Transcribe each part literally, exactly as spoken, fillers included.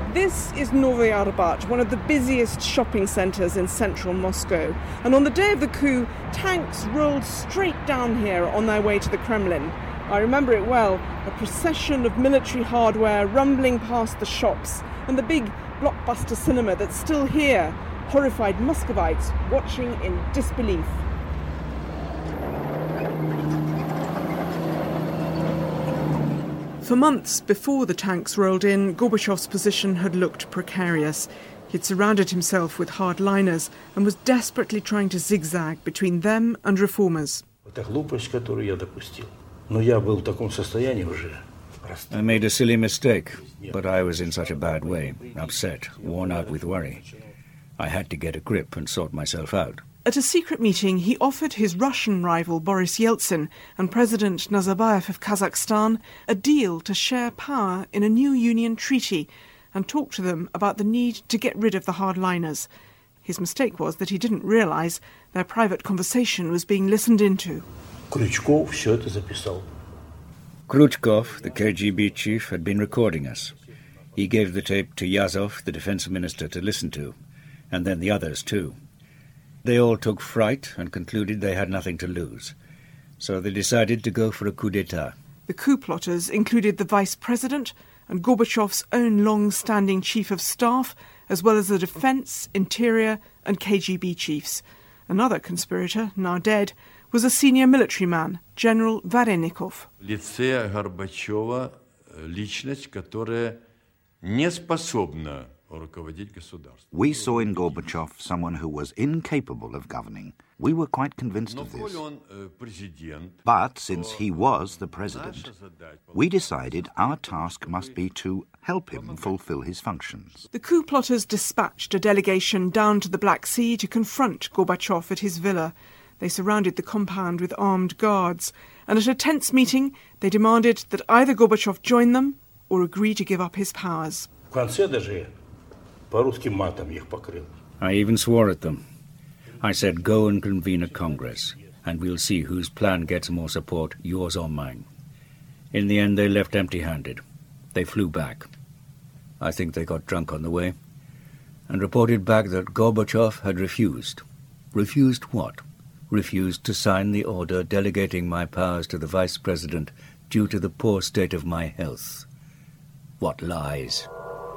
This is Novy Arbat, one of the busiest shopping centres in central Moscow. And on the day of the coup, tanks rolled straight down here on their way to the Kremlin. I remember it well, a procession of military hardware rumbling past the shops and the big blockbuster cinema that's still here, horrified Muscovites watching in disbelief. For months before the tanks rolled in, Gorbachev's position had looked precarious. He'd surrounded himself with hardliners and was desperately trying to zigzag between them and reformers. I made a silly mistake, but I was in such a bad way, upset, worn out with worry. I had to get a grip and sort myself out. At a secret meeting, he offered his Russian rival Boris Yeltsin and President Nazarbayev of Kazakhstan a deal to share power in a new union treaty and talk to them about the need to get rid of the hardliners. His mistake was that he didn't realise their private conversation was being listened into. Kryuchkov все это записал. Kryuchkov, the K G B chief, had been recording us. He gave the tape to Yazov, the defense minister, to listen to, and then the others too. They all took fright and concluded they had nothing to lose. So they decided to go for a coup d'etat. The coup plotters included the vice president and Gorbachev's own long-standing chief of staff, as well as the defence, interior and K G B chiefs. Another conspirator, now dead, was a senior military man, General Varenikov. Лице Горбачева личность, которая не способна руководить государством. We saw in Gorbachev someone who was incapable of governing. We were quite convinced of this. But since he was the president, we decided our task must be to help him fulfill his functions. The coup plotters dispatched a delegation down to the Black Sea to confront Gorbachev at his villa. They surrounded the compound with armed guards, and at a tense meeting they demanded that either Gorbachev join them or agree to give up his powers. I even swore at them. I said, go and convene a congress, and we'll see whose plan gets more support, yours or mine. In the end, they left empty-handed. They flew back. I think they got drunk on the way, and reported back that Gorbachev had refused. Refused what? Refused to sign the order delegating my powers to the vice president due to the poor state of my health. What lies!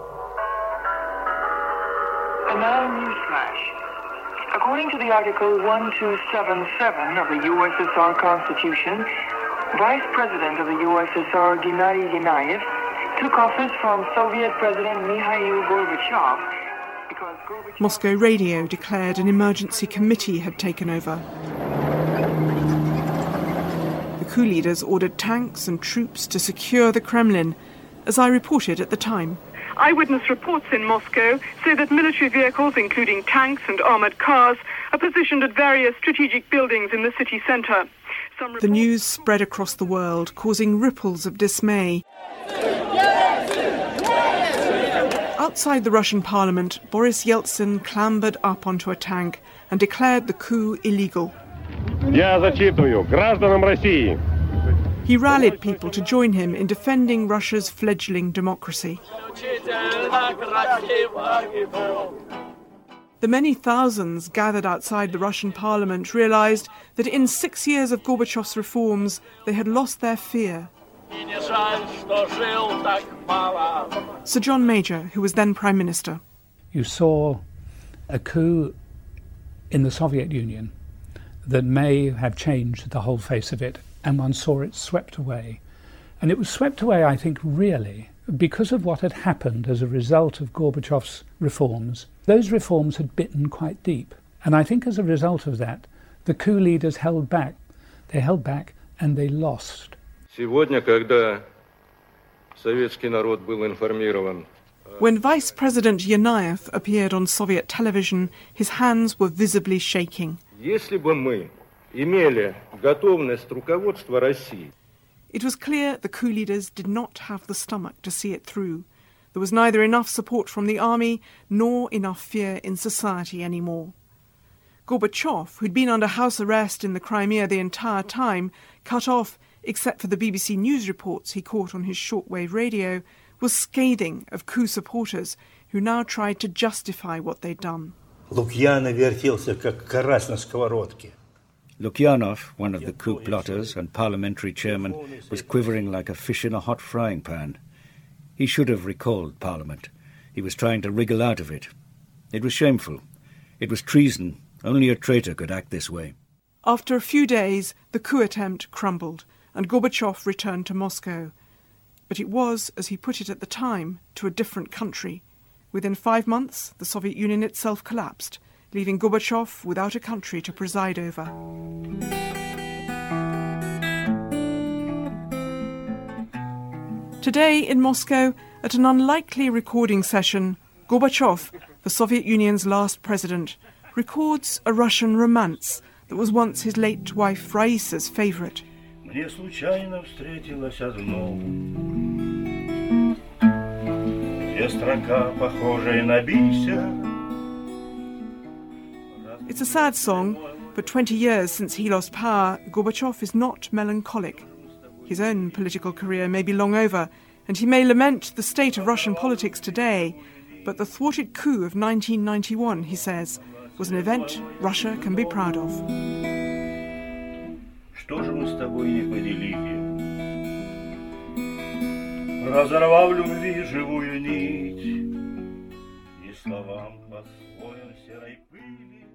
And now, newsflash. According to the Article twelve seventy-seven of the U S S R Constitution, Vice President of the U S S R Gennady Genayev took office from Soviet President Mikhail Gorbachev because Gorbachev... Moscow Radio declared an emergency committee had taken over. The coup leaders ordered tanks and troops to secure the Kremlin, as I reported at the time. Eyewitness reports in Moscow say that military vehicles, including tanks and armoured cars, are positioned at various strategic buildings in the city centre. Some the news spread across the world, causing ripples of dismay. Outside the Russian parliament, Boris Yeltsin clambered up onto a tank and declared the coup illegal. Я зачитываю гражданам России. He rallied people to join him in defending Russia's fledgling democracy. The many thousands gathered outside the Russian parliament realised that in six years of Gorbachev's reforms, they had lost their fear. Sir John Major, who was then Prime Minister. You saw a coup in the Soviet Union that may have changed the whole face of it, and one saw it swept away. And it was swept away, I think, really, because of what had happened as a result of Gorbachev's reforms. Those reforms had bitten quite deep. And I think as a result of that, the coup leaders held back. They held back and they lost. Сегодня, когда советский народ был информирован. When Vice President Genayev appeared on Soviet television, his hands were visibly shaking. Если бы мы имели готовность руководства России. It was clear the coup leaders did not have the stomach to see it through. There was neither enough support from the army nor enough fear in society anymore. Gorbachev, who'd been under house arrest in the Crimea the entire time, cut off except for the B B C News reports he caught on his shortwave radio, was scathing of coup supporters who now tried to justify what they'd done. Лукьянов вертелся, как карась на сковородке. Lukyanov, one of the coup plotters and parliamentary chairman, was quivering like a fish in a hot frying pan. He should have recalled Parliament. He was trying to wriggle out of it. It was shameful. It was treason. Only a traitor could act this way. After a few days, the coup attempt crumbled, and Gorbachev returned to Moscow. But it was, as he put it at the time, to a different country. Within five months, the Soviet Union itself collapsed, leaving Gorbachev without a country to preside over. Today in Moscow, at an unlikely recording session, Gorbachev, the Soviet Union's last president, records a Russian romance that was once his late wife Raisa's favourite. It's a sad song, but twenty years since he lost power, Gorbachev is not melancholic. His own political career may be long over, and he may lament the state of Russian politics today, but the thwarted coup of nineteen ninety-one, he says, was an event Russia can be proud of. Что же мы с тобой не поделили? Разорвав любви живую нить, и словам под слоем серой пыли